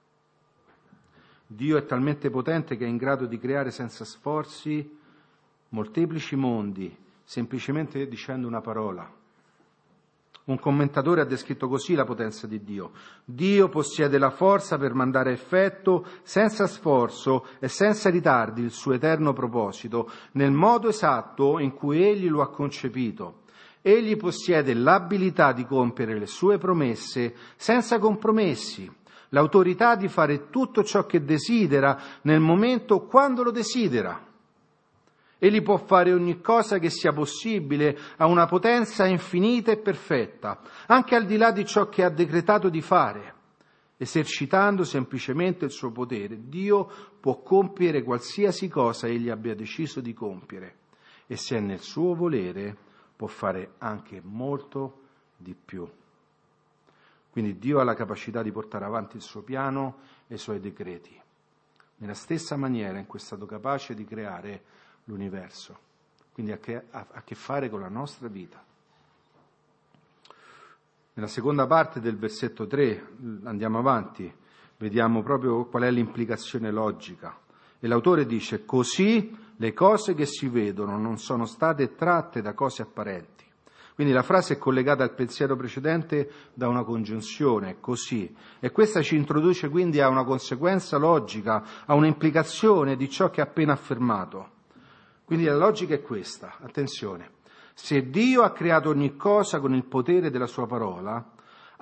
Dio è talmente potente che è in grado di creare senza sforzi molteplici mondi, semplicemente dicendo una parola. Un commentatore ha descritto così la potenza di Dio. Dio possiede la forza per mandare a effetto, senza sforzo e senza ritardi, il suo eterno proposito, nel modo esatto in cui Egli lo ha concepito. Egli possiede l'abilità di compiere le sue promesse senza compromessi, l'autorità di fare tutto ciò che desidera nel momento quando lo desidera. Egli può fare ogni cosa che sia possibile, ha una potenza infinita e perfetta, anche al di là di ciò che ha decretato di fare. Esercitando semplicemente il suo potere, Dio può compiere qualsiasi cosa egli abbia deciso di compiere e se è nel suo volere può fare anche molto di più. Quindi Dio ha la capacità di portare avanti il suo piano e i suoi decreti, nella stessa maniera in cui è stato capace di creare l'universo, quindi ha a che fare con la nostra vita. Nella seconda parte del versetto 3, andiamo avanti, vediamo proprio qual è l'implicazione logica. E l'autore dice, così le cose che si vedono non sono state tratte da cose apparenti. Quindi la frase è collegata al pensiero precedente da una congiunzione, così. E questa ci introduce quindi a una conseguenza logica, a un'implicazione di ciò che ha appena affermato. Quindi la logica è questa, attenzione. Se Dio ha creato ogni cosa con il potere della sua parola,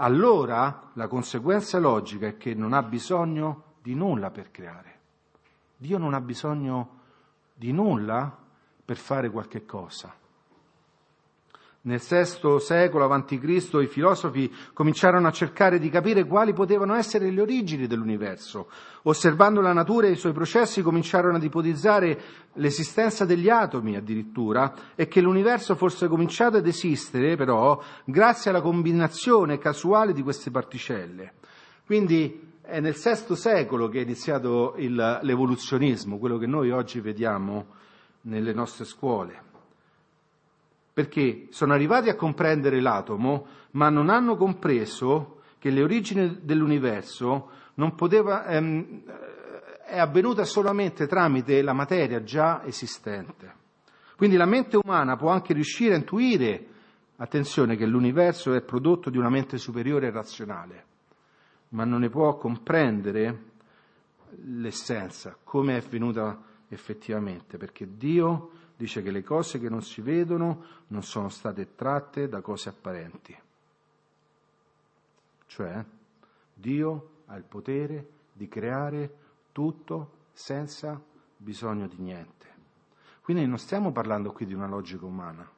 allora la conseguenza logica è che non ha bisogno di nulla per creare. Dio non ha bisogno di nulla per fare qualche cosa. Nel VI secolo avanti Cristo i filosofi cominciarono a cercare di capire quali potevano essere le origini dell'universo. Osservando la natura e i suoi processi cominciarono ad ipotizzare l'esistenza degli atomi addirittura e che l'universo fosse cominciato ad esistere però grazie alla combinazione casuale di queste particelle. Quindi è nel VI secolo che è iniziato l'evoluzionismo, quello che noi oggi vediamo nelle nostre scuole. Perché sono arrivati a comprendere l'atomo, ma non hanno compreso che le origini dell'universo è avvenuta solamente tramite la materia già esistente. Quindi la mente umana può anche riuscire a intuire, attenzione, che l'universo è prodotto di una mente superiore e razionale, ma non ne può comprendere l'essenza, come è avvenuta effettivamente, perché Dio dice che le cose che non si vedono non sono state tratte da cose apparenti. Cioè, Dio ha il potere di creare tutto senza bisogno di niente. Quindi non stiamo parlando qui di una logica umana,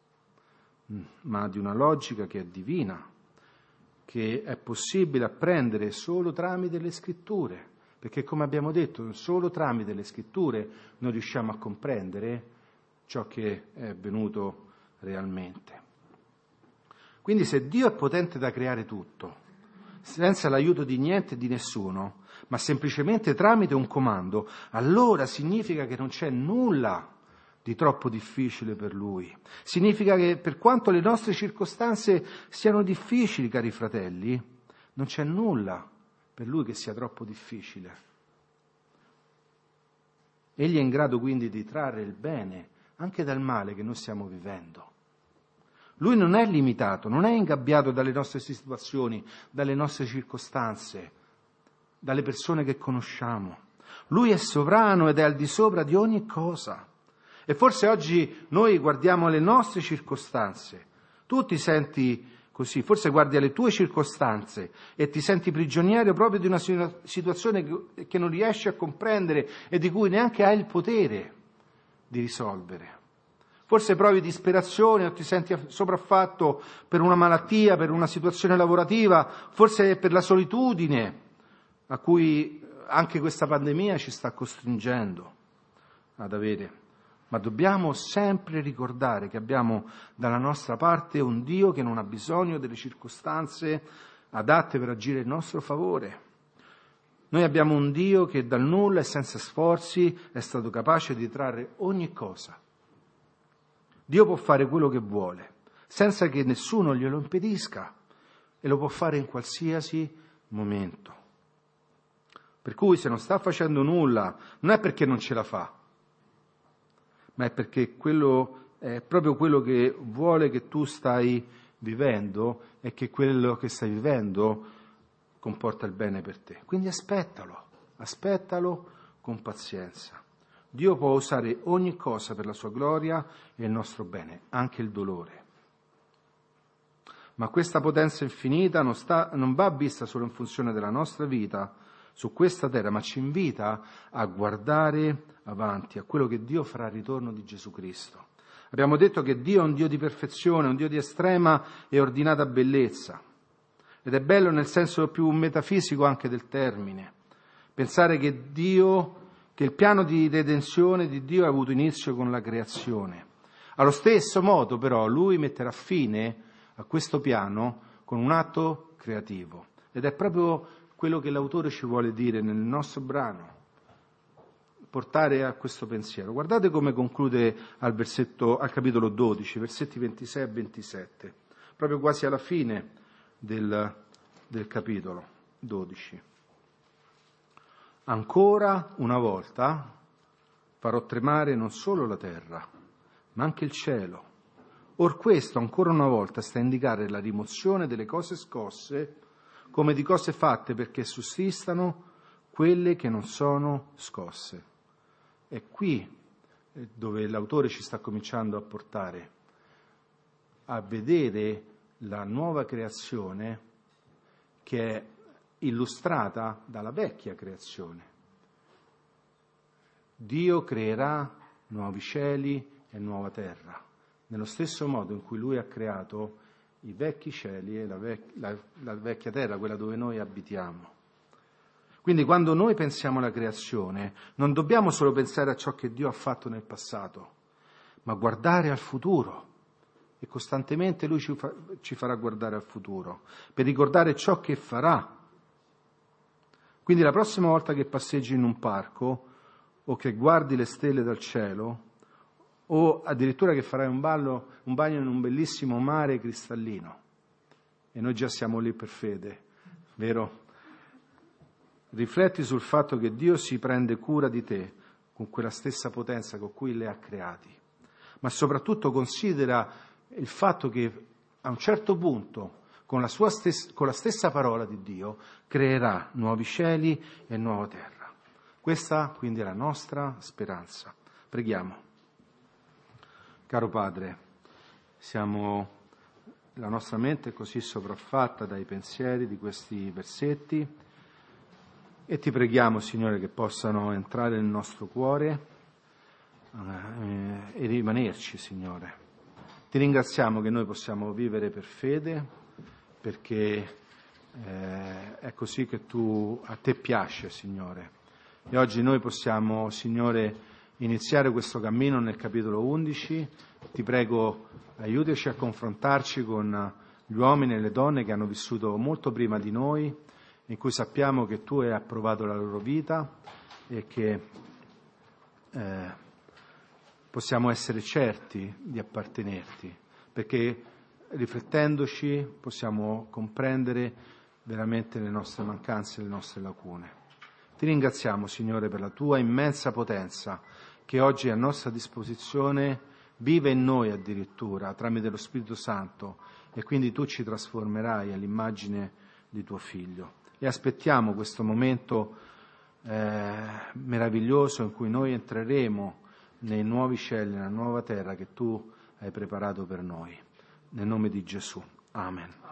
ma di una logica che è divina, che è possibile apprendere solo tramite le scritture, perché come abbiamo detto, solo tramite le scritture noi riusciamo a comprendere ciò che è avvenuto realmente. Quindi se Dio è potente da creare tutto, senza l'aiuto di niente e di nessuno, ma semplicemente tramite un comando, allora significa che non c'è nulla di troppo difficile per Lui. Significa che per quanto le nostre circostanze siano difficili, cari fratelli, non c'è nulla per Lui che sia troppo difficile. Egli è in grado quindi di trarre il bene anche dal male che noi stiamo vivendo. Lui non è limitato, non è ingabbiato dalle nostre situazioni, dalle nostre circostanze, dalle persone che conosciamo. Lui è sovrano ed è al di sopra di ogni cosa. E forse oggi noi guardiamo le nostre circostanze, tu ti senti così, forse guardi alle tue circostanze e ti senti prigioniero proprio di una situazione che non riesci a comprendere e di cui neanche hai il potere di risolvere. Forse provi disperazione o ti senti sopraffatto per una malattia, per una situazione lavorativa, forse per la solitudine a cui anche questa pandemia ci sta costringendo ad avere. Ma dobbiamo sempre ricordare che abbiamo dalla nostra parte un Dio che non ha bisogno delle circostanze adatte per agire in nostro favore. Noi abbiamo un Dio che dal nulla e senza sforzi è stato capace di trarre ogni cosa. Dio può fare quello che vuole, senza che nessuno glielo impedisca, e lo può fare in qualsiasi momento. Per cui se non sta facendo nulla, non è perché non ce la fa, ma è perché quello è proprio quello che vuole che tu stai vivendo e che quello che stai vivendo comporta il bene per te. Quindi aspettalo con pazienza. Dio può usare ogni cosa per la sua gloria e il nostro bene, anche il dolore. Ma questa potenza infinita non va vista solo in funzione della nostra vita su questa terra, ma ci invita a guardare avanti, a quello che Dio farà al ritorno di Gesù Cristo. Abbiamo detto che Dio è un Dio di perfezione, un Dio di estrema e ordinata bellezza. Ed è bello nel senso più metafisico anche del termine. Pensare che il piano di redenzione di Dio ha avuto inizio con la creazione. Allo stesso modo, però, Lui metterà fine a questo piano con un atto creativo. Ed è proprio quello che l'autore ci vuole dire nel nostro brano, portare a questo pensiero. Guardate come conclude al capitolo 12, versetti 26 e 27, proprio quasi alla fine del capitolo 12. Ancora una volta farò tremare non solo la terra, ma anche il cielo. Or questo ancora una volta sta a indicare la rimozione delle cose scosse come di cose fatte perché sussistano quelle che non sono scosse. È qui dove l'autore ci sta cominciando a portare a vedere la nuova creazione che è illustrata dalla vecchia creazione. Dio creerà nuovi cieli e nuova terra, nello stesso modo in cui Lui ha creato i vecchi cieli e la vecchia terra, quella dove noi abitiamo. Quindi quando noi pensiamo alla creazione, non dobbiamo solo pensare a ciò che Dio ha fatto nel passato, ma guardare al futuro. E costantemente Lui ci farà guardare al futuro, per ricordare ciò che farà. Quindi la prossima volta che passeggi in un parco, o che guardi le stelle dal cielo, o addirittura che farai un bagno in un bellissimo mare cristallino, e noi già siamo lì per fede, vero? Rifletti sul fatto che Dio si prende cura di te con quella stessa potenza con cui le ha creati, ma soprattutto considera il fatto che a un certo punto, con la stessa parola di Dio, creerà nuovi cieli e nuova terra. Questa quindi è la nostra speranza. Preghiamo. Caro Padre, la nostra mente è così sopraffatta dai pensieri di questi versetti e ti preghiamo, Signore, che possano entrare nel nostro cuore e rimanerci, Signore. Ti ringraziamo che noi possiamo vivere per fede, perché è così che a te piace, Signore. E oggi noi possiamo, Signore, iniziare questo cammino nel capitolo 11. Ti prego, aiutaci a confrontarci con gli uomini e le donne che hanno vissuto molto prima di noi, in cui sappiamo che tu hai approvato la loro vita e che possiamo essere certi di appartenerti, perché riflettendoci possiamo comprendere veramente le nostre mancanze e le nostre lacune. Ti ringraziamo, Signore, per la tua immensa potenza che oggi è a nostra disposizione, vive in noi addirittura tramite lo Spirito Santo, e quindi tu ci trasformerai all'immagine di tuo Figlio. E aspettiamo questo momento meraviglioso in cui noi entreremo nei nuovi cieli, nella nuova terra che tu hai preparato per noi. Nel nome di Gesù. Amen.